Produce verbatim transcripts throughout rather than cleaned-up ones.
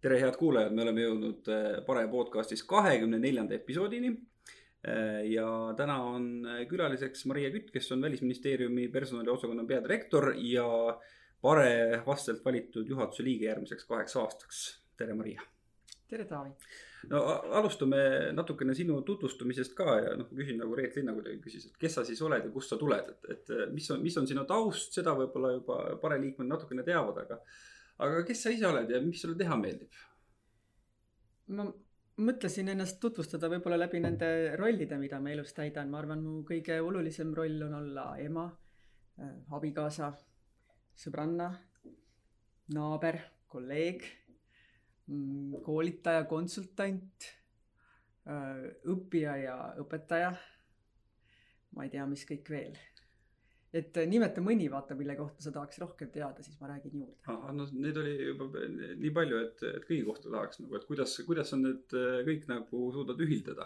tere head kuulajad, me oleme jõudnud Pare podcastis kahekümne neljanda episoodini. Ja täna on külaliseks Maria Kütt, kes on Välisministeeriumi personaliosakonna peadirektor ja Pare vastselt valitud juhatuse liige järgmiseks kaheks aastaks. Tere Maria. Tere Taavi. No alustame natukene sinu tutvustumisest ka ja noh, küsin nagu Reet Linna kuidagi küsis, et kes sa siis oled ja kust sa tuled, et, et mis on, mis on sinu taust, seda võib-olla juba Pare liikmed natukene teavad, aga Aga kes sa ise oled ja mis sulle teha meeldib? Ma mõtlesin ennast tutvustada võib-olla läbi nende rollide, mida ma elus täidan. Ma arvan, mu kõige olulisem roll on olla ema, abikaasa, sõbranna, naaber, kolleeg, koolitaja, konsultant, õppija ja õpetaja. Ma ei tea, mis kõik veel. Et nimeta mõni vaata, mille kohta sa tahaks rohkem teada, siis ma räägin juurde. Ah, no need oli juba nii palju, et, et kõigi kohta tahaks nagu, et kuidas, kuidas on need kõik nagu suudad ühildada?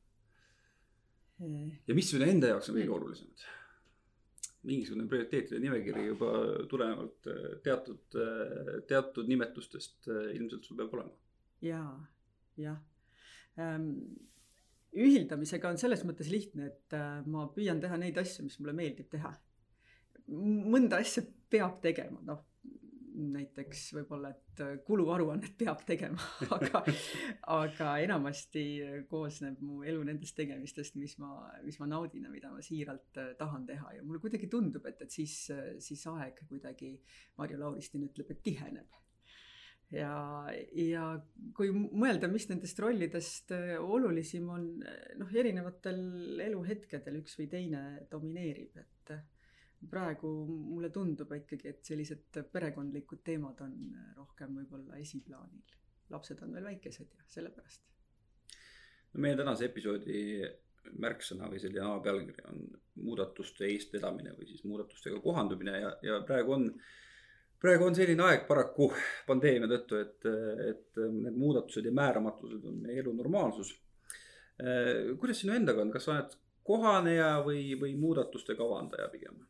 Ja mis sulle enda jaoks on kõige olulisemad? Mingisugune prioriteetide nimekiri juba tulenevalt teatud, teatud nimetustest ilmselt sul peab olema. Jaa, jah. Ähm, ühildamisega on selles mõttes lihtne, et ma püüan teha neid asju, mis mulle meeldib teha. Mõnda asja peab tegema, noh, näiteks võib-olla, et kuluaruannet peab tegema, aga, aga enamasti koosneb mu elu nendest tegemistest, mis ma, mis ma naudin ja mida ma siiralt tahan teha. Ja mulle kuidagi tundub, et, et siis, siis aeg kuidagi, Marju Lauristin ütleb, et tiheneb. Ja, ja kui mõelda, mis nendest rollidest olulisim on, noh, erinevatel eluhetkedel üks või teine domineerib, et praegu mulle tundub ikkagi, et sellised perekondlikud teemad on rohkem võib-olla esiplaanil. Lapsed on veel väikesed ja sellepärast. No meie tänase episoodi märksõna või selline alapealkiri on muudatuste eestvedamine või siis muudatustega kohandumine ja, ja praegu on Praegu on selline aeg paraku pandeemia tõttu, et, et need muudatused ja määramatused on meie elu normaalsus. Kuidas sinu endaga on? Kas sa oled kohaneja või, või muudatuste kavandaja pigem?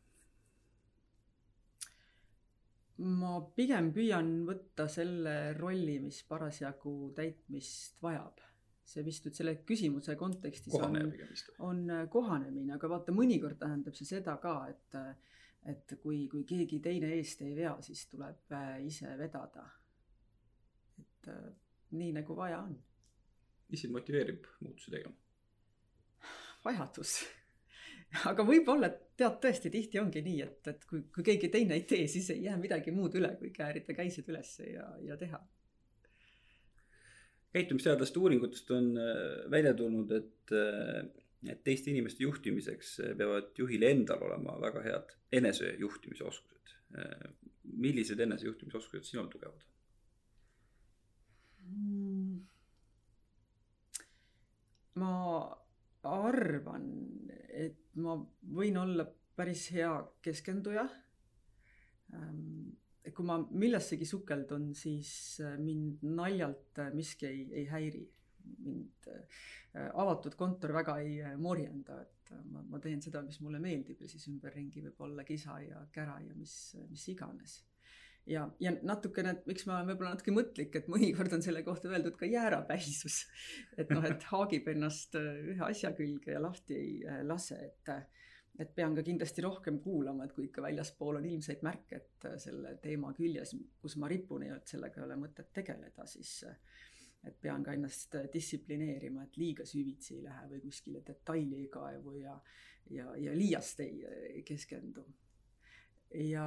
Ma pigem püüan võtta selle rolli, mis parasjagu täitmist vajab. See vist, et selle küsimuse kontekstis on, on kohanemine, aga vaata, mõnikord tähendab see seda ka, et et kui, kui keegi teine eest ei vea, siis tuleb ise vedada. Et nii nagu vaja on. Mis sind motiveerib muutusi tegema? Vajadus. Aga võib-olla tead tõesti tihti ongi nii, et, et kui, kui keegi teine ei tee, siis ei jää midagi muud üle, kui käärida käised üles ja, ja teha. Käitumisteadlaste uuringutest on välja tulnud, et et teiste inimeste juhtimiseks peavad juhil endal olema väga head enesejuhtimise oskused. Millised enesejuhtimise oskused sinul tugevad? Ma arvan, et ma võin olla päris hea keskenduja. Kui ma millessegi sukeldun, siis mind naljalt miski ei, ei häiri. Mind avatud kontor väga ei morjenda, et ma, ma teen seda, mis mulle meeldib ja siis ümberringi võib olla kisa ja kära ja mis, mis iganes. Ja, ja natukene, et miks ma olen võib-olla natuke mõtlik, et mõnikord on selle kohta öeldud ka jäärapäisus, et noh, et haagib ennast ühe asja külge ja lahti ei lase, et, et pean ka kindlasti rohkem kuulama, et kui ikka väljaspool on ilmseid märke, et selle teema küljes, kus ma ripun ja et sellega ei ole mõtet tegeleda, siis et pean ka ennast distsiplineerima, et liiga süvitsi ei lähe või kuskile detaili ei kaevu ja, ja, ja liiast ei, ei keskendu. Ja,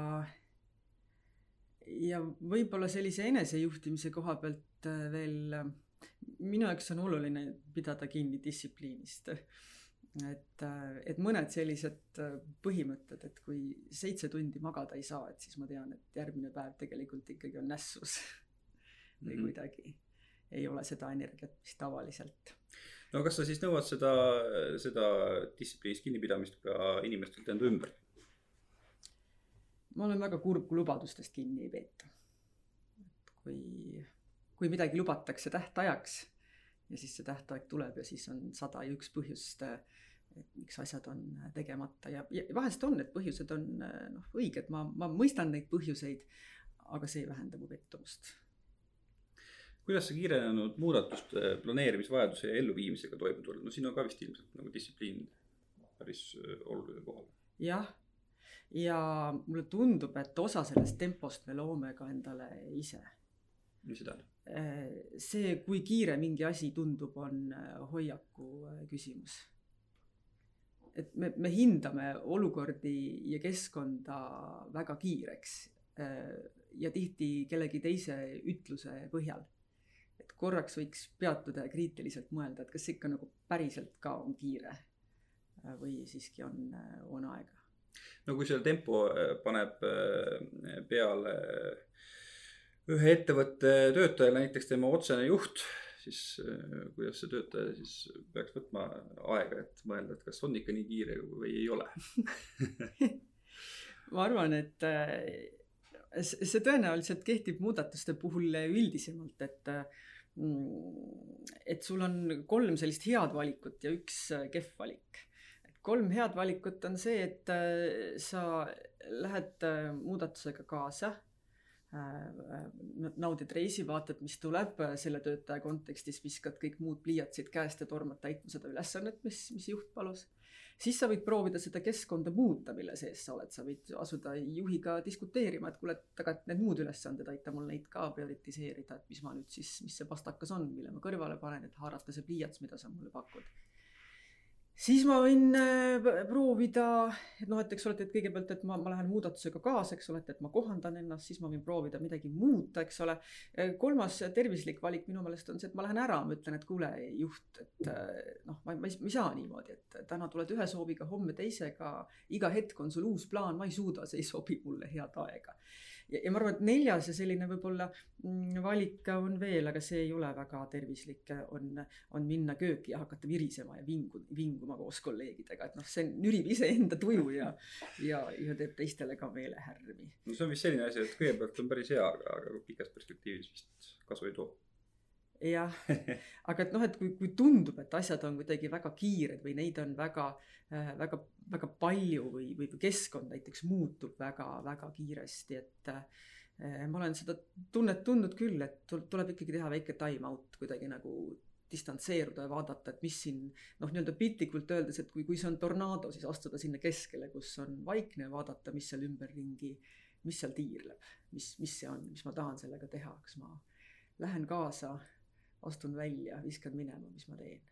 ja võib-olla sellise enesejuhtimise koha pealt veel minu jaoks on oluline pidada kinni distsipliinist. Et, et mõned sellised põhimõtted, et kui seitse tundi magada ei saa, et siis ma tean, et järgmine päev tegelikult ikkagi on nässus või mm-hmm. kuidagi ei ole seda energiat, mis tavaliselt. No kas sa siis nõuad seda, seda distsipliinis kinnipidamist ka inimestelt enda ümber? Ma olen väga kurb, kui lubadustest kinni ei peeta. Kui, kui midagi lubatakse tähtajaks ja siis see tähtaeg tuleb ja siis on sada ja üks põhjust, et miks asjad on tegemata. Ja, ja vahest on, et põhjused on noh, õiged. Ma, ma mõistan neid põhjuseid, aga see ei vähenda mu pettumust. kuidas see kiirenenud muudatuste planeerimisvajaduse ja elluviimisega toime tulla? No siin on ka vist ilmselt nagu distsipliin päris oluline kohal. Jah, ja mulle tundub, et osa sellest tempost me loome ka endale ise. Mis seda on? See, kui kiire mingi asi tundub, on hoiaku küsimus. Et me, me hindame olukordi ja keskkonda väga kiireks ja tihti kellegi teise ütluse põhjal. Et korraks võiks peatuda ja kriitiliselt mõelda, et kas ikka nagu päriselt ka on kiire või siiski on, on aega. No kui selle tempo paneb peale ühe ettevõtte töötajale, näiteks tema otsene juht, siis kuidas see töötaja siis peaks võtma aega, et mõelda, et kas on ikka nii kiire või ei ole? Ma arvan, et see tõenäoliselt kehtib muudatuste puhul üldisemalt, et, et sul on kolm sellist head valikut ja üks kehv valik. Kolm head valikut on see, et sa lähed muudatusega kaasa, naudid reisi, vaatad, mis tuleb selle töötaja kontekstis, viskad kõik muud pliiatsid käest ja tormad täitma seda ülesannet, mis, mis juht palus. Siis sa võid proovida seda keskkonda muuta, mille sees sa oled. Sa võid asuda juhiga diskuteerima, et kuule, aga need muud ülesanded aita mul neid ka prioritiseerida, et mis ma nüüd siis, mis see pastakas on, mille ma kõrvale panen, et haarata see pliiats, mida sa mulle pakud. Siis ma võin proovida, et noh, et eks olete, et kõigepealt, et ma, ma lähen muudatusega kaasa, eks olete, et ma kohandan ennast, siis ma võin proovida midagi muuta, eks ole. Kolmas tervislik valik minu meelest on see, et ma lähen ära, ma ütlen, et kuule juht, et noh, ma, ma, ei, ma ei saa niimoodi, et täna tuled ühe sooviga, homme teisega, iga hetk on sul uus plaan, ma ei suuda, see ei sobi mulle head aega. Ja, ja ma arvan, et neljas ja selline võib-olla valik on veel, aga see ei ole väga tervislik, on, on minna kööki ja hakata virisema ja vingu, vinguma koos kolleegidega. Et noh, see nürib ise enda tuju ja, ja, ja teeb teistele ka meelehärmi. No see on vist selline asi, et kõigepealt on päris hea, aga, aga pikas perspektiivis vist kasu ei too. Jah, aga et noh, et kui, kui tundub, et asjad on kuidagi väga kiired või neid on väga, väga, väga palju või, või keskkond näiteks muutub väga, väga kiiresti, et eh, ma olen seda tunnet tundnud küll, et tuleb ikkagi teha väike time out, kuidagi nagu distantseeruda ja vaadata, et mis siin, noh, nii-öelda piltlikult öeldes, et kui, kui see on tornaado, siis astuda sinna keskele, kus on vaikne, vaadata, mis seal ümberringi, mis seal tiirleb, mis, mis see on, mis ma tahan sellega teha, kas ma lähen kaasa, astun välja, viskan minema, mis ma teen.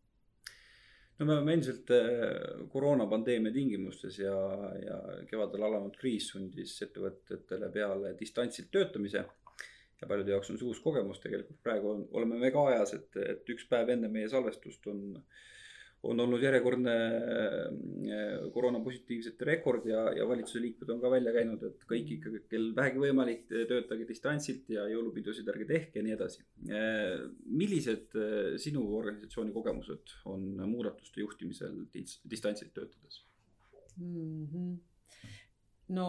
No me oleme endiselt koroonapandeemia tingimustes ja, ja kevadel alanud kriis sundis ettevõtetele peale distantsilt töötamise ja paljude jaoks on see uus kogemus. Tegelikult praegu on, oleme väga ajas, et, et üks päev enne meie salvestust on, on olnud järjekordne koroonapositiivsete rekord ja, ja valitsuse liikmed on ka välja käinud, et kõik ikkagi, kel vähegi võimalik, töötage distantsilt ja jõulupidusid ärge tehke ja nii edasi. Millised sinu organisatsiooni kogemused on muudatuste juhtimisel distantsilt töötades? Mm-hmm. No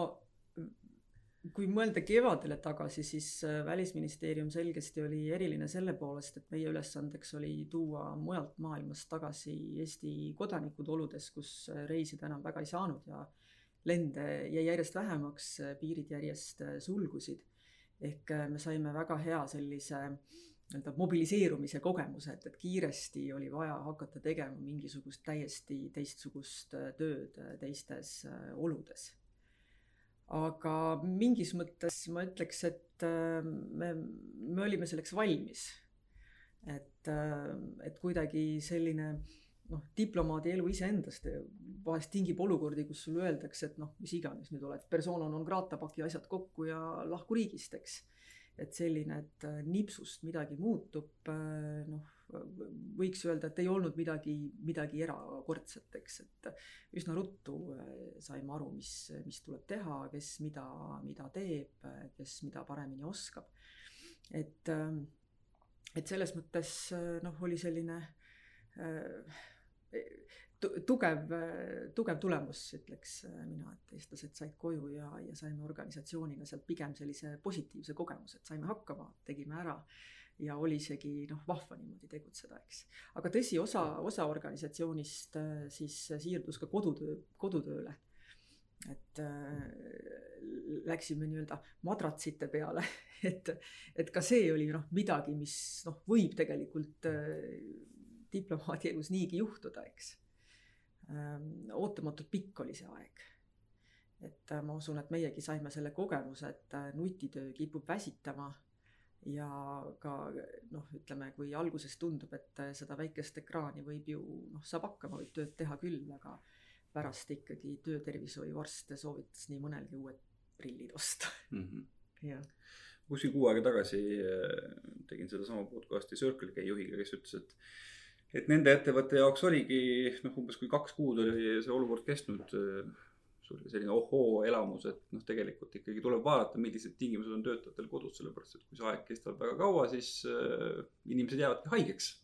kui mõelda kevadele tagasi, siis Välisministeerium selgesti oli eriline selle poolest, et meie ülesandeks oli tuua mujalt maailmast tagasi Eesti kodanikud oludes, kus reisida enam väga ei saanud ja lende jäi järjest vähemaks, piirid järjest sulgusid. Ehk me saime väga hea sellise mobiliseerumise kogemuse, et, et kiiresti oli vaja hakata tegema mingisugust täiesti teistsugust tööd teistes oludes. Aga mingis mõttes ma ütleks, et me, me olime selleks valmis. Et, et kuidagi selline noh, diplomaadi elu iseendast vahest tingib olukordi, kus sulle öeldakse, et noh, mis iganes nüüd oled, persona non grata, paki asjad kokku ja lahku riigist, eks. Et selline, et nipsust midagi muutub, noh, võiks öelda, et ei olnud midagi, midagi erakordset, eks, et üsna ruttu saime aru, mis, mis tuleb teha, kes mida, mida teeb, kes mida paremini oskab. Et, et selles mõttes noh, oli selline tugev, tugev tulemus, ütleks mina, et eestlased said koju ja, ja saime organisatsioonina sealt pigem sellise positiivse kogemuse, et saime hakkama, tegime ära ja oli isegi noh, vahva niimoodi tegutseda, eks. Aga tõsi, osa, osa organisatsioonist siis siirdus ka kodutöö, kodutööle. et äh, läksime nii-öelda madratsite peale, et, et ka see oli noh midagi, mis noh, võib tegelikult äh, diplomaadi elus niigi juhtuda, eks. Ähm, ootamatult pikk oli see aeg. Et äh, ma usun, et meiegi saime selle kogemuse, et äh, nutitöö kipub väsitama ja ka noh, ütleme, kui alguses tundub, et äh, seda väikest ekraani võib ju, noh, saab hakkama, võib tööd teha küll, aga pärast ikkagi töötervishoiuarste soovitas nii mõnelgi uued prillid osta. Mm -hmm. Ja. Kuskil kuu aega tagasi tegin seda sama podcasti Circle K juhiga, kes ütles, et, et nende ettevõtte jaoks oligi noh, umbes kui kaks kuud oli see olukord kestnud, selline ohoo elamus, et noh, tegelikult ikkagi tuleb vaadata, millised tingimused on töötajatel kodus, sellepärast, et kui see aeg kestab väga kaua, siis äh, inimesed jäävadki haigeks.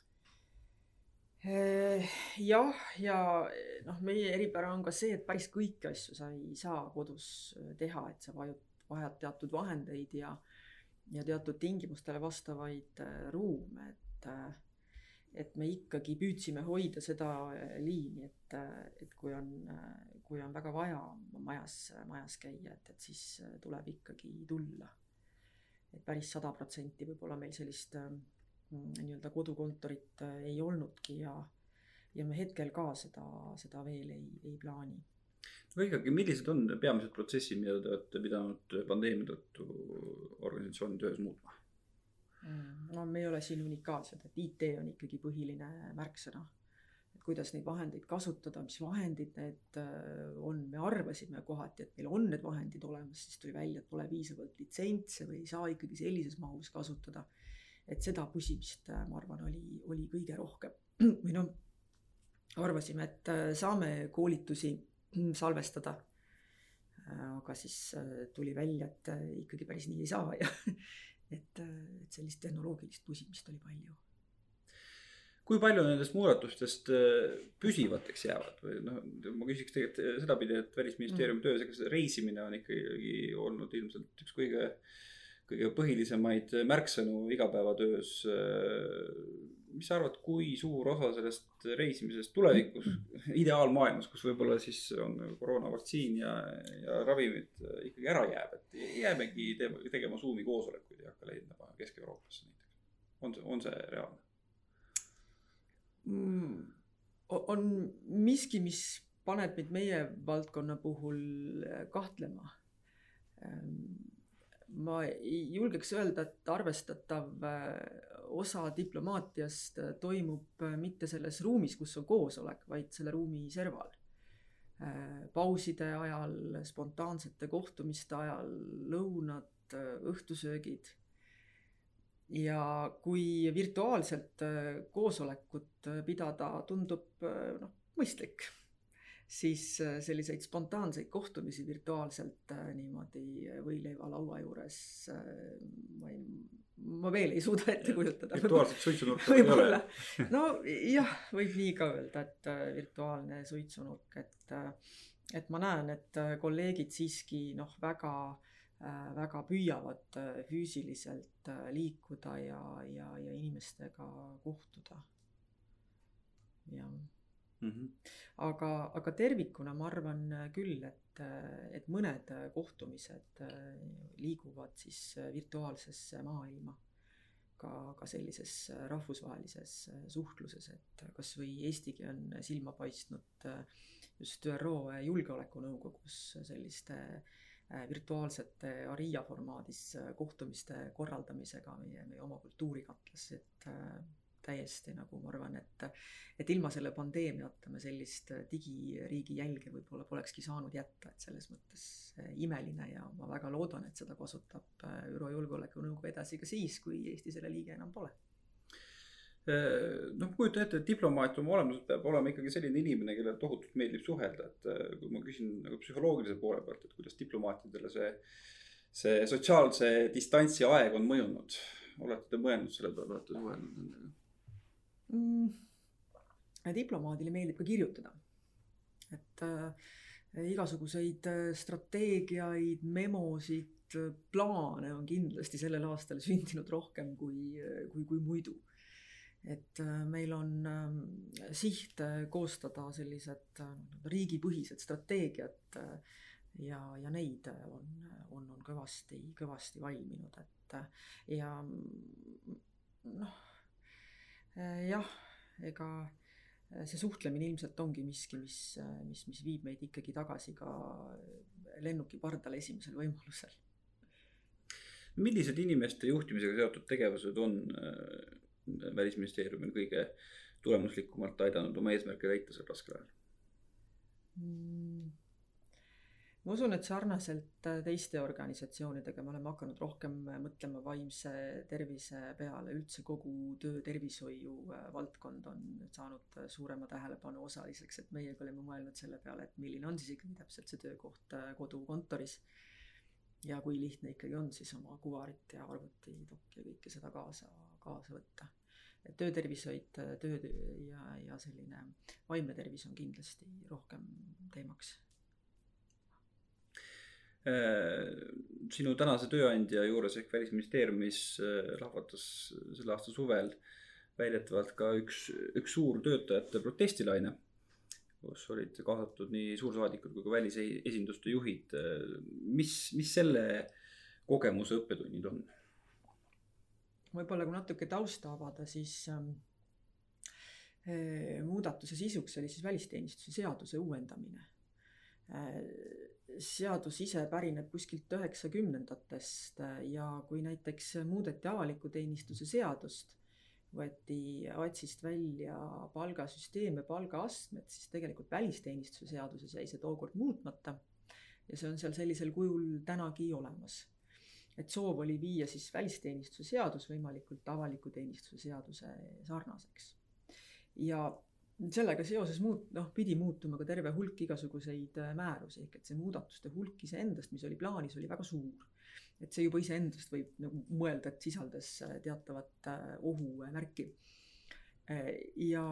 Jah, ja noh, meie eripära on ka see, et päris kõiki asju sa ei saa kodus teha, et sa vajud, vajad teatud vahendeid ja, ja teatud tingimustele vastavaid ruume, et, et me ikkagi püüdsime hoida seda liini, et, et kui on, kui on väga vaja majas, majas käia, et, et siis tuleb ikkagi tulla. Et päris sada protsenti võib-olla meil sellist nii-öelda kodukontorit ei olnudki ja, ja me hetkel ka seda, seda veel ei, ei plaani. Aga ikkagi, millised on peamised protsessid, mida te olete pidanud pandeemia tõttu organisatsiooni töös muutma? No me ei ole siin unikaalsed, et I T on ikkagi põhiline märksõna. Et kuidas neid vahendeid kasutada, mis vahendid need on. Me arvasime kohati, et meil on need vahendid olemas, siis tuli välja, et pole piisavalt litsentse või ei saa ikkagi sellises mahus kasutada. Et seda pusimist, ma arvan, oli, oli kõige rohkem. Või no, arvasime, et saame koolitusi salvestada, aga siis tuli välja, et ikkagi päris nii ei saa ja et, et sellist tehnoloogilist pusimist oli palju. Kui palju nendest muudatustest püsivateks jäävad? Või no, ma küsiks tegelikult seda pidi, et Välisministeeriumi töös, ega reisimine on ikkagi olnud ilmselt üks kõige kõige põhilisemaid märksõnu igapäevatöös. Mis sa arvad, kui suur osa sellest reisimisest tulevikus, ideaalmaailmas, kus võib-olla siis on koroonavaktsiin ja, ja ravimid ikkagi ära jääb, et jäämegi tegema Zoomi koosolekuid ja hakka leidma Kesk-Euroopasse näiteks. On see, on see reaalne? Mm, on miski, mis paneb meid meie valdkonna puhul kahtlema. Ma ei julgeks öelda, et arvestatav osa diplomaatiast toimub mitte selles ruumis, kus on koosolek, vaid selle ruumi serval. Pauside ajal, spontaansete kohtumiste ajal, lõunad, õhtusöögid. Ja kui virtuaalselt koosolekut pidada tundub noh, mõistlik, siis selliseid spontaanseid kohtumisi virtuaalselt niimoodi võileiva laua juures ma, ei, ma veel ei suuda ette kujutada. Virtuaalselt suitsunurka ei ole. No jah, võib nii ka öelda, et virtuaalne suitsunurk, et, et ma näen, et kolleegid siiski noh, väga, väga püüavad füüsiliselt liikuda ja, ja, ja inimestega kohtuda. Jah. Mm-hmm. Aga, aga tervikuna ma arvan küll, et, et mõned kohtumised liiguvad siis virtuaalsesse maailma ka, ka sellises rahvusvahelises suhtluses, et kas või Eestigi on silma paistnud just ÜRO julgeolekunõukogus selliste virtuaalsete Aria formaadis kohtumiste korraldamisega meie, meie oma kultuurikatlas, et täiesti nagu ma arvan, et, et ilma selle pandeemiata me sellist digiriigi jälge võib-olla polekski saanud jätta, et selles mõttes imeline ja ma väga loodan, et seda kasutab ÜRO julgeolekunõukogu edasi ka siis, kui Eesti selle liige enam pole. Noh, kujuta ette, et diplomaat oma olemuselt peab olema ikkagi selline inimene, kellel tohutult meeldib suhelda, et kui ma küsin nagu psühholoogilise poole pealt, et kuidas diplomaatidele see, see sotsiaalse distantsi aeg on mõjunud, olete te mõelnud selle peale, olete suhelnud nendega? Mm, diplomaadile meeldib ka kirjutada, et äh, igasuguseid strateegiaid, memosid, plaane on kindlasti sellel aastal sündinud rohkem kui, kui, kui muidu. Et äh, meil on äh, siht koostada sellised äh, riigipõhised strateegiad äh, ja, ja neid on, on, on kõvasti, kõvasti valminud, et ja noh, jah, ega see suhtlemine ilmselt ongi miski, mis, mis, mis viib meid ikkagi tagasi ka lennuki pardale esimesel võimalusel. Millised inimeste juhtimisega seotud tegevused on Välisministeeriumil kõige tulemuslikumalt aidanud oma eesmärke täita seal raskel ajal? Ma usun, et sarnaselt teiste organisatsioonidega me oleme hakanud rohkem mõtlema vaimse tervise peale, üldse kogu töö tervishoiu valdkond on saanud suurema tähelepanu osaliseks, et meiega oleme mõelnud selle peale, et milline on siis ikkagi täpselt see töökoht kodukontoris ja kui lihtne ikkagi on siis oma kuvarit ja arvutidokk ja kõike seda kaasa, kaasa võtta. Et töötervishoid, töö ja, ja selline vaimne tervis on kindlasti rohkem teemaks. Sinu tänase tööandja juures ehk Välisministeeriumis lahvatas selle aasta suvel väidetavalt ka üks, üks suur töötajate protestilaine, kus olid kaasatud nii suursaadikud kui ka välisesinduste juhid. Mis, mis selle kogemuse õppetunnid on? Võib-olla kui natuke tausta avada, siis ähm, muudatuse sisuks oli siis välisteenistuse seaduse uuendamine. Seadus ise pärineb kuskilt üheksakümnendatest ja kui näiteks muudeti avaliku teenistuse seadust, võeti otsist välja palgasüsteem ja palgaastmed, siis tegelikult välisteenistuse seaduses jäi see tookord muutmata ja see on seal sellisel kujul tänagi olemas. Et soov oli viia siis välisteenistuse seadus võimalikult avaliku teenistuse seaduse sarnaseks. Ja sellega seoses muut, noh, pidi muutuma ka terve hulk igasuguseid määrusi, ehk et see muudatuste hulk iseendast, mis oli plaanis, oli väga suur. Et see juba iseendast võib nagu mõelda, et sisaldas teatavat ohumärki. Ja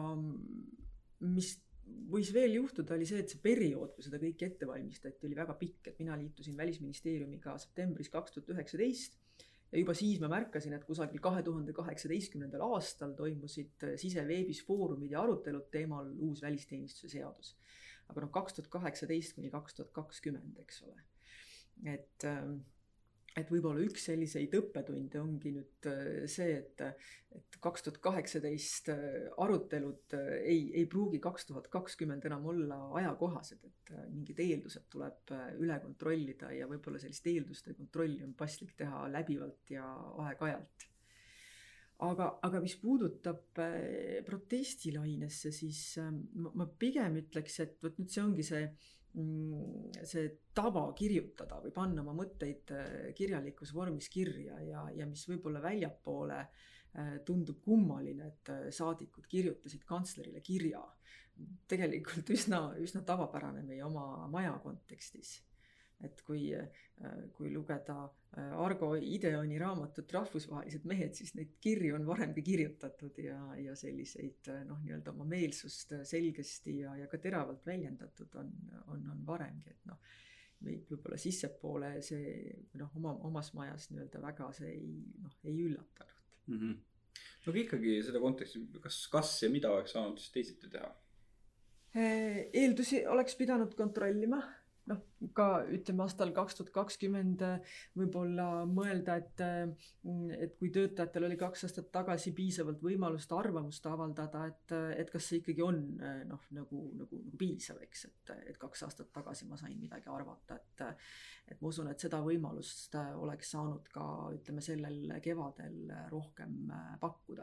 mis võis veel juhtuda, oli see, et see periood, kui seda kõike ette valmistati, oli väga pikk, et mina liitusin Välisministeeriumiga septembris kaks tuhat üheksateist ja juba siis ma märkasin, et kusagil kahe tuhande kaheksateistkümnendal aastal toimusid siseveebis foorumid ja arutelud teemal uus välisteenistuse seadus. Aga noh, kaks tuhat kaheksateist kuni kaks tuhat kakskümmend, eks ole. Et et võib-olla üks selliseid õppetunde ongi nüüd see, et, et kaks tuhat kaheksateist arutelud ei, ei pruugi kaks tuhat kakskümmend enam olla ajakohased, et mingid eeldused tuleb üle kontrollida ja võib-olla sellist eelduste kontrolli on paslik teha läbivalt ja aeg-ajalt. Aga, aga mis puudutab protestilainesse, siis ma, ma pigem ütleks, et võt nüüd see ongi see see tava kirjutada või panna oma mõtteid kirjalikus vormis kirja ja, ja mis võib-olla väljapoole tundub kummaline, et saadikud kirjutasid kantslerile kirja. Tegelikult üsna, üsna tavapärane meie oma maja kontekstis. Et kui, kui lugeda Argo Ideoni raamatut Rahvusvahelised mehed, siis neid kirju on varemgi kirjutatud ja, ja selliseid noh, nii-öelda oma meelsust selgesti ja, ja ka teravalt väljendatud on, on, on varemgi, et noh, meid võib-olla sissepoole see noh, oma, omas majas nii-öelda väga see ei, noh, ei üllatanud. Mm-hmm. No ikkagi seda konteksti, kas, kas ja mida oleks saanud siis teisiti teha? Eeldusi oleks pidanud kontrollima. Noh, ka ütleme aastal kaks tuhat kakskümmend võib-olla mõelda, et, et kui töötajatel oli kaks aastat tagasi piisavalt võimalust arvamust avaldada, et, et kas see ikkagi on noh, nagu, nagu, nagu piisav, eks, et, et kaks aastat tagasi ma sain midagi arvata, et, et ma usun, et seda võimalust oleks saanud ka ütleme sellel kevadel rohkem pakkuda.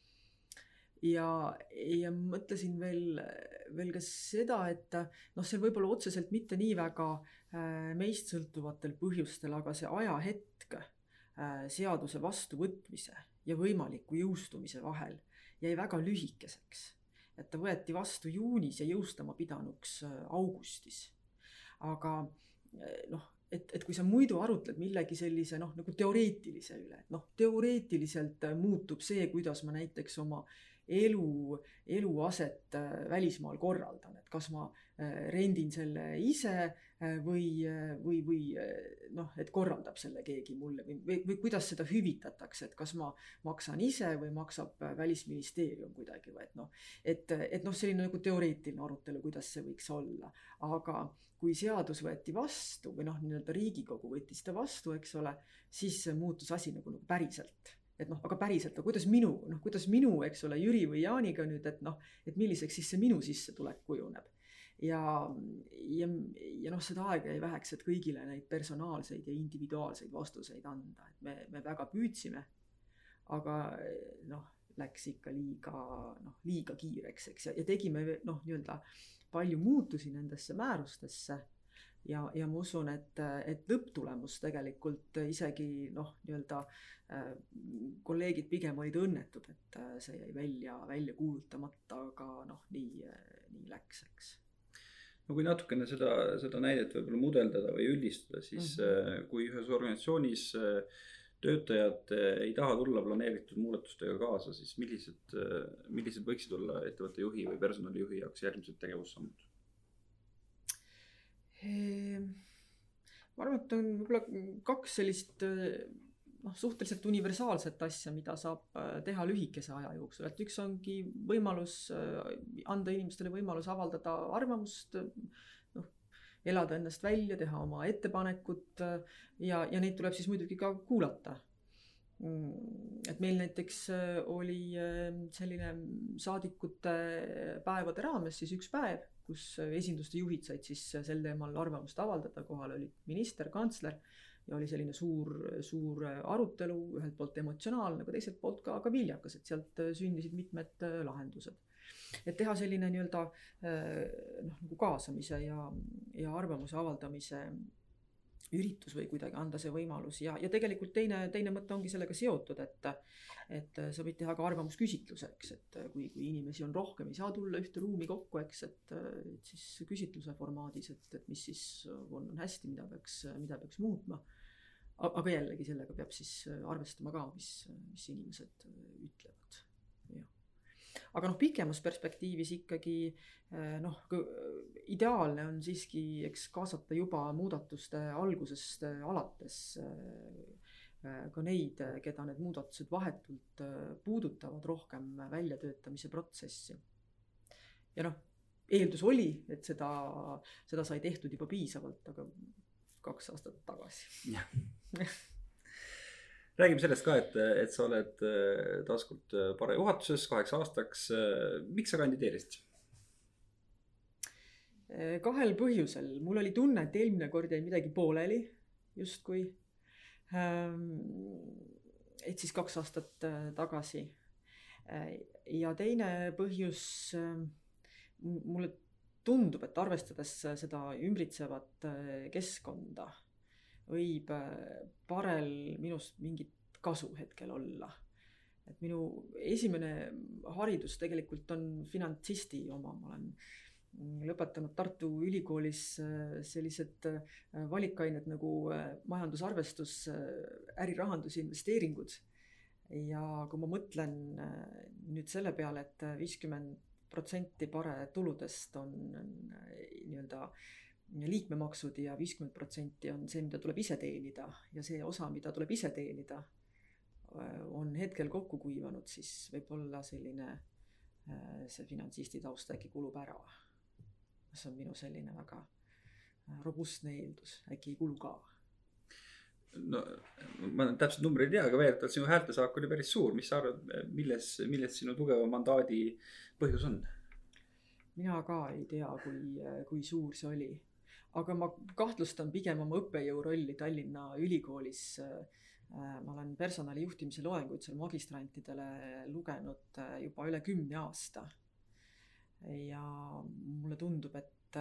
Ja, ja mõtlesin veel, veel ka seda, et noh, see võib-olla otseselt mitte nii väga meist sõltuvatel põhjustel, aga see ajahetk seaduse vastuvõtmise ja võimaliku jõustumise vahel jäi väga lühikeseks. Et ta võeti vastu juunis ja jõustama pidanuks augustis. Aga noh, et, et kui sa muidu arutled millegi sellise noh, nagu teoreetilise üle, et noh, teoreetiliselt muutub see, kuidas ma näiteks oma elu, eluaset välismaal korraldan, et kas ma rendin selle ise või, või, või noh, et korraldab selle keegi mulle või, või, või kuidas seda hüvitatakse, et kas ma maksan ise või maksab Välisministeerium kuidagi või et noh, et, et noh, selline nagu teoreetiline arutelu, kuidas see võiks olla, aga kui seadus võeti vastu või noh, nii-öelda Riigikogu võttis seda vastu, eks ole, siis muutus asi nagu, nagu päriselt. Et noh, aga päriselt, aga kuidas minu, noh, kuidas minu, eks ole, Jüri või Jaaniga nüüd, et noh, et milliseks siis see minu sissetulek kujuneb. Ja, ja, ja noh, seda aega ei väheks, et kõigile neid personaalseid ja individuaalseid vastuseid anda, et me, me väga püüdsime, aga noh, läks ikka liiga, noh, liiga kiireks, eks, ja, ja tegime noh, nii-öelda palju muutusi nendesse määrustesse ja, ja ma usun, et, et lõpptulemus tegelikult isegi noh, nii-öelda äh, kolleegid pigem olid õnnetud, et see jäi välja, välja kuulutamata, aga noh, nii, nii läks, eks. No kui natukene seda, seda näidet võib-olla mudeldada või üldistada, siis mm-hmm. kui ühes organisatsioonis töötajad ei taha tulla planeeritud muudatustega kaasa, siis millised, millised võiksid olla ettevõtte juhi või personalijuhi jaoks järgmised tegevussammud? Ma arvan, et on võib-olla kaks sellist noh, suhteliselt universaalset asja, mida saab teha lühikese aja jooksul, et üks ongi võimalus anda inimestele võimalus avaldada arvamust, noh, elada ennast välja, teha oma ettepanekut ja, ja neid tuleb siis muidugi ka kuulata. Et meil näiteks oli selline saadikute päevade raames siis üks päev, kus esinduste juhid said siis sel teemal arvamust avaldada, kohal oli minister, kantsler ja oli selline suur, suur arutelu, ühelt poolt emotsionaalne, aga teiselt poolt ka, ka viljakas, et sealt sündisid mitmed lahendused. Et teha selline nii-öelda noh, nagu kaasamise ja, ja arvamuse avaldamise üritus või kuidagi anda see võimalus ja, ja tegelikult teine, teine mõte ongi sellega seotud, et, et sa võid teha ka arvamusküsitluse, eks, et kui, kui inimesi on rohkem, ei saa tulla ühte ruumi kokku, eks, et, et siis küsitluse formaadis, et, et mis siis on, on hästi, mida peaks, mida peaks muutma. Aga jällegi sellega peab siis arvestama ka, mis, mis inimesed ütlevad. Ja. Aga noh, pikemas perspektiivis ikkagi noh, ideaalne on siiski eks kaasata juba muudatuste algusest alates ka neid, keda need muudatused vahetult puudutavad rohkem väljatöötamise protsessi. Ja noh, eeldus oli, et seda, seda sai tehtud juba piisavalt, aga kaks aastat tagasi. Räägime sellest ka, et, et sa oled taaskord Pare juhatuses kaheks aastaks. Miks sa kandideerisid? Kahel põhjusel. Mul oli tunne, et eelmine kord jäi midagi pooleli justkui. Et siis kaks aastat tagasi. Ja teine põhjus, mulle tundub, et arvestades seda ümbritsevat keskkonda, võib Parel minust mingit kasu hetkel olla. Et minu esimene haridus tegelikult on finantsisti oma. Ma olen lõpetanud Tartu Ülikoolis sellised valikained nagu majandusarvestus, ärirahandus ja investeeringud. Ja kui ma mõtlen nüüd selle peale, et viiskümmend protsenti Pare tuludest on nii-öelda liikmemaksud ja viiskümmend protsenti on see, mida tuleb ise teenida ja see osa, mida tuleb ise teenida, on hetkel kokku kuivanud, siis võib olla selline see finantsisti taust äkki kulub ära. See on minu selline väga robustne eeldus, äkki ei kulu ka. No, ma täpselt numbri ei tea, aga väidetavalt sinu häältesaak oli päris suur. Mis sa arvad, milles, milles sinu tugeva mandaadi põhjus on? Mina ka ei tea, kui, kui suur see oli. Aga ma kahtlustan pigem oma õppejõu rolli Tallinna Ülikoolis. Ma olen personali juhtimise loenguid seal magistrantidele lugenud juba üle kümne aasta. Ja mulle tundub, et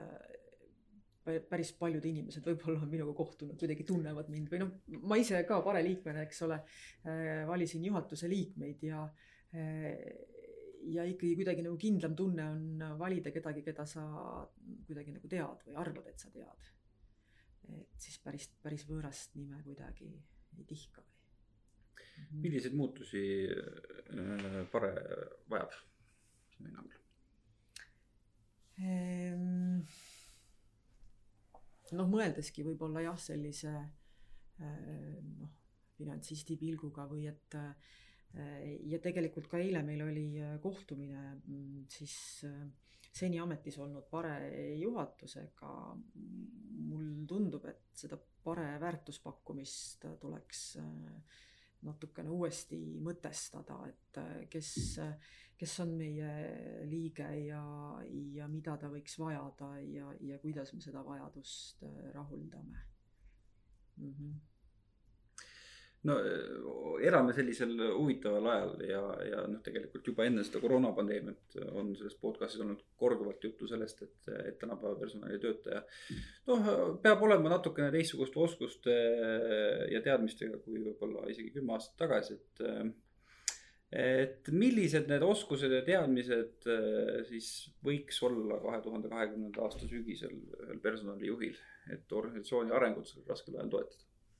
päris paljud inimesed võib-olla on minuga kohtunud, kuidagi tunnevad mind. Või noh, ma ise ka Pare liikmena, eks ole, valisin juhatuse liikmeid ja ja ikkagi kuidagi nagu kindlam tunne on valida kedagi, keda sa kuidagi nagu tead või arvad, et sa tead. Et siis päris, päris võõrast nime kuidagi ei tihka. Milliseid muutusi Pare vajab sinu hinnangul? Ehm... noh, mõeldeski võib-olla jah, sellise noh, finantsisti pilguga või et ja tegelikult ka eile meil oli kohtumine siis seni ametis olnud pare juhatusega. Mul tundub, et seda pare väärtuspakkumist tuleks natukene uuesti mõtestada, et kes, kes on meie liige ja, ja mida ta võiks vajada ja, ja kuidas me seda vajadust rahuldame. Mm-hmm. No elame sellisel huvitaval ajal ja, ja noh, tegelikult juba enne seda koroonapandeemiat on selles podcastis olnud korduvalt juttu sellest, et, et tänapäeva personalitöötaja noh, peab olema natukene teistsugust oskuste ja teadmistega kui võib-olla isegi kümme aastat tagasi, et, et millised need oskused ja teadmised siis võiks olla kahe tuhande kahekümnenda aasta sügisel ühel personalijuhil, et organisatsiooni arengut sellel raskel ajal toetada?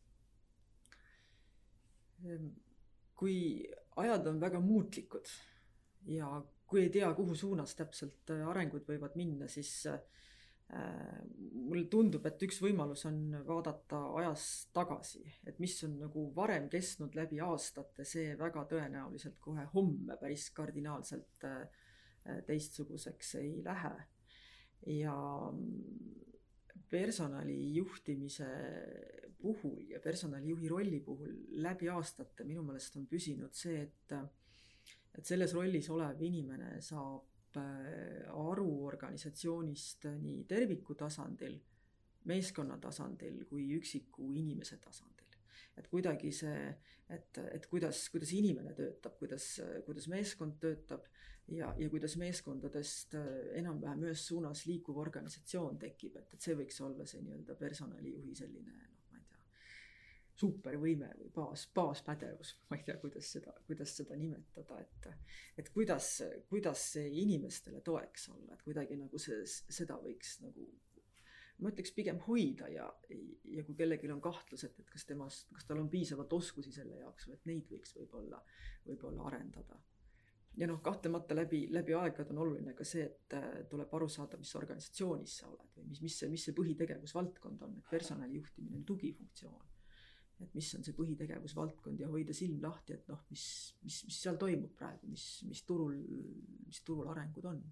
Kui ajad on väga muutlikud ja kui ei tea, kuhu suunas täpselt arengud võivad minna, siis äh, mulle tundub, et üks võimalus on vaadata ajas tagasi, et mis on nagu varem kestnud läbi aastate, see väga tõenäoliselt kohe homme päris kardinaalselt äh, teistsuguseks ei lähe. Ja personali juhtimise puhul ja personalijuhi rolli puhul läbi aastate minu meelest on püsinud see, et, et selles rollis olev inimene saab aru organisatsioonist nii terviku tasandil, meeskonna tasandil kui üksiku inimese tasandil. Et kuidagi see, et, et kuidas, kuidas inimene töötab, kuidas, kuidas meeskond töötab ja, ja kuidas meeskondadest enam-vähem ühes suunas liikuv organisatsioon tekib, et, et see võiks olla see nii-öelda personalijuhi selline noh, ma ei tea, supervõime või baas, baaspädevus, ma ei tea, kuidas seda, kuidas seda nimetada, et, et kuidas, kuidas see inimestele toeks olla, et kuidagi nagu see, seda võiks nagu ma ütleks pigem hoida ja, ja kui kellelgi on kahtlus, et, et kas temast, kas tal on piisavalt oskusi selle jaoks või et neid võiks võib-olla, võib-olla arendada. Ja noh, kahtlemata läbi, läbi aegade on oluline ka see, et tuleb aru saada, mis organisatsioonis sa oled või mis, mis see, mis see põhitegevusvaldkond on, et personalijuhtimine on tugifunktsioon. Et mis on see põhitegevusvaldkond ja hoida silm lahti, et noh, mis, mis, mis seal toimub praegu, mis, mis turul, mis turul arengud on.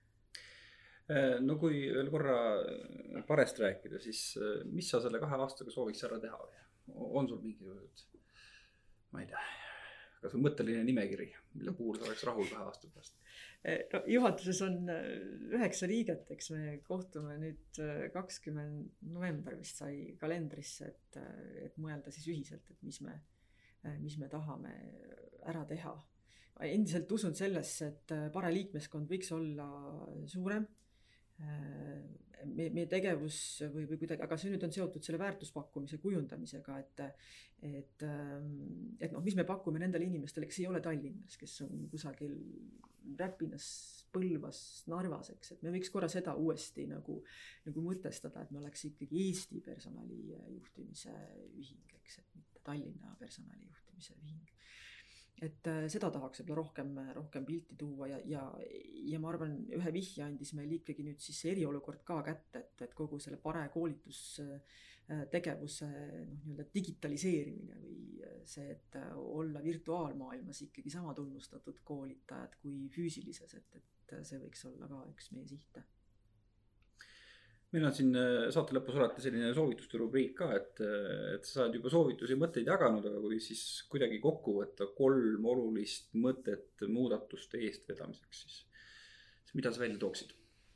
No kui veel korra parest rääkida, siis mis sa selle kahe aastaga sooviks ära teha? On sul mingi, ma ei tea, kas on mõtteline nimekiri, mille puhul sa oleks rahul kahe aasta pärast? No, juhatuses on üheksa liiget, eks me kohtume nüüd kakskümmend november vist sai kalendrisse, et, et mõelda siis ühiselt, et mis me, mis me tahame ära teha. Endiselt usun sellesse, et pare liikmeskond võiks olla suurem. Meie, meie tegevus või, või kuidagi, aga see nüüd on seotud selle väärtuspakkumise kujundamisega, et, et, et noh, mis me pakume nendele inimestele, kes ei ole Tallinnas, kes on kusagil Räpinas, Põlvas, Narvas, eks, et me võiks korra seda uuesti nagu, nagu mõtestada, et me oleks ikkagi Eesti personalijuhtimise ühing, eks, et mitte Tallinna personalijuhtimise ühing. Et seda tahaks võib-olla rohkem, rohkem pilti tuua ja, ja, ja ma arvan, ühe vihje andis meil ikkagi nüüd siis eriolukord ka kätte, et, et kogu selle pare koolitustegevuse noh, nii-öelda digitaliseerimine või see, et olla virtuaalmaailmas ikkagi sama tunnustatud koolitajad kui füüsilises, et, et see võiks olla ka üks meie sihte. Meil on siin saate lõpus alati selline soovituste rubriik ka, et, et sa saad juba soovitusi ja mõtteid jaganud, aga kui siis kuidagi kokku võtta kolm olulist mõtet muudatuste eestvedamiseks, siis, siis mida sa välja tooksid?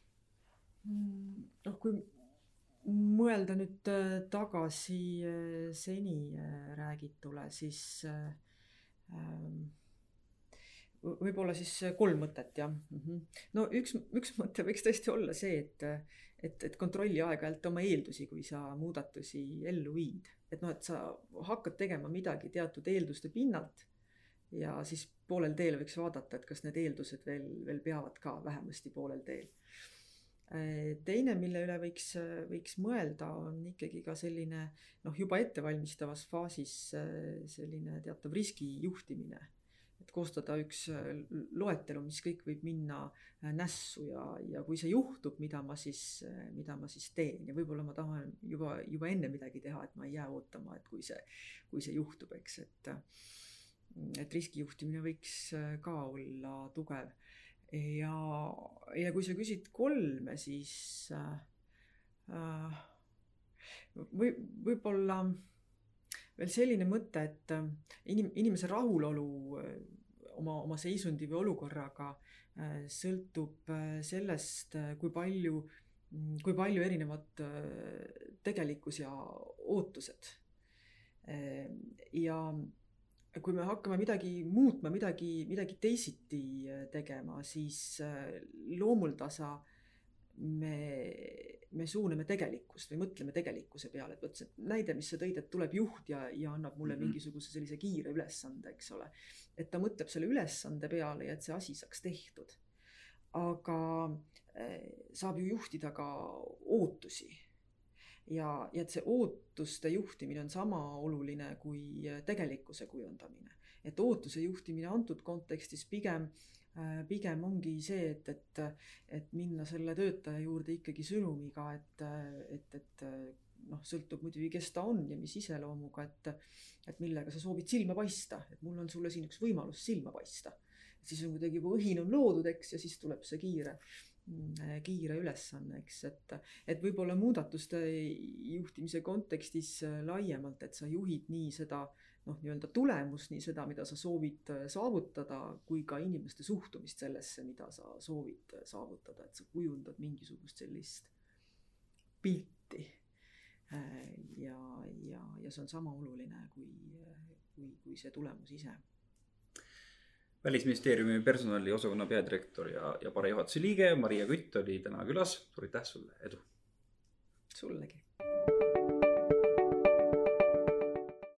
Noh, kui mõelda nüüd tagasi seni räägitule, siis võib-olla siis kolm mõtet, jah. No üks, üks mõte võiks tõesti olla see, et Et, et kontrolli aeg-ajalt oma eeldusi, kui sa muudatusi ellu viid. Et noh, et sa hakkad tegema midagi teatud eelduste pinnalt ja siis poolel teel võiks vaadata, et kas need eeldused veel, veel peavad ka vähemasti poolel teel. Teine, mille üle võiks, võiks mõelda, on ikkagi ka selline noh, juba ettevalmistavas faasis selline teatav riskijuhtimine. et koostada üks loetelu, mis kõik võib minna nässu ja, ja kui see juhtub, mida ma siis, mida ma siis teen ja võib-olla ma tahan juba, juba enne midagi teha, et ma ei jää ootama, et kui see, kui see juhtub, eks, et, et riskijuhtimine võiks ka olla tugev. Ja, ja kui sa küsid kolme, siis äh, või, võib-olla veel selline mõte, et inim, inimese rahulolu oma, oma seisundi või olukorraga sõltub sellest, kui palju, kui palju erinevad tegelikkus ja ootused. Ja kui me hakkame midagi muutma, midagi, midagi teisiti tegema, siis loomuldasa me, me suuname tegelikkust või mõtleme tegelikkuse peale, et võt see näide, mis sa tõid, et tuleb juht ja, ja annab mulle mm-hmm. mingisuguse sellise kiire ülesande, eks ole. Et ta mõtleb selle ülesande peale ja et see asi saaks tehtud. Aga saab ju juhtida ka ootusi. Ja, ja et see ootuste juhtimine on sama oluline kui tegelikkuse kujundamine. Et ootuse juhtimine antud kontekstis pigem pigem ongi see, et, et, et minna selle töötaja juurde ikkagi sõnumiga, et, et, et noh, sõltub muidugi, kes ta on ja mis iseloomuga, et, et millega sa soovid silma paista, et mul on sulle siin üks võimalus silma paista. Siis on kuidagi juba õhin on loodud, eks, ja siis tuleb see kiire, kiire ülesanne, eks, et, et võib-olla muudatuste juhtimise kontekstis laiemalt, et sa juhid nii seda noh, nii-öelda tulemus, nii seda, mida sa soovid saavutada, kui ka inimeste suhtumist sellesse, mida sa soovid saavutada, et sa kujundad mingisugust sellist pilti. Ja, ja, ja see on sama oluline kui, kui, kui see tulemus ise. Välisministeeriumi personali osakonna peadirektor ja, ja parajuhatuse liige Maria Kütt oli täna külas. Suur aitäh sulle, edu! Sullegi!